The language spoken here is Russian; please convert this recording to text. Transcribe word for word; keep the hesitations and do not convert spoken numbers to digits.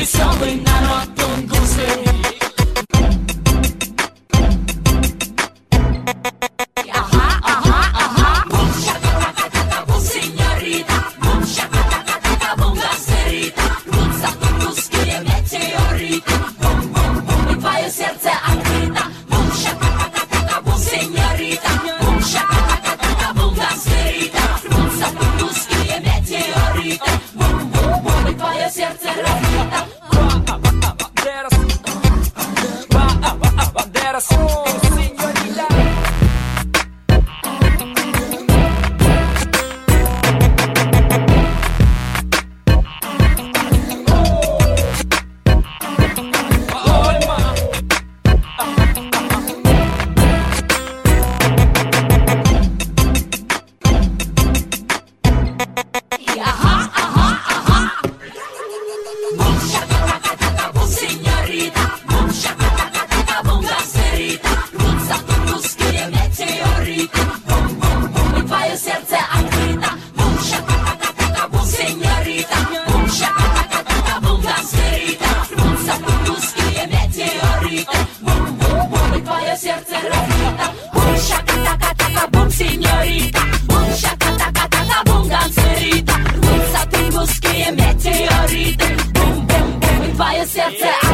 веселый народ тунгусы. Ага, ага, ага. Бум, шака-така-така, бум, сеньорита. Бум, шака-така-така, бум, гангстерита. Рвутся тунгусские метеориты. Бум, бум, бум, и твое сердце открыто. Бум, шака-така-така, бум, сеньорита. Бум, шака-така-така, бум, гангстерита. Рвутся тунгусские метеориты. Бум, бум, бум, и твое сердце разбито. Banderas, oh, señorita. Ага, ага, ага. Бум, шака-така-така, бум, сеньорита. Бум, шака-така-така, бум, гангстерита. Рвутся тунгусские метеориты. Бум, бум, бум, и твое сердце открыто. Бум, шака-така-така, бум, сеньорита. Бум, шака-така-така, бум, гангстерита. Рвутся тунгусские метеориты. Бум, бум, бум, и твое сердце разбито. Бум, шака-така-така, бум, сеньорита. Бум, шака-така-така, бум, гангстерита. Рвутся тунгусские метеориты. Бум, бум, бум, и твое сердце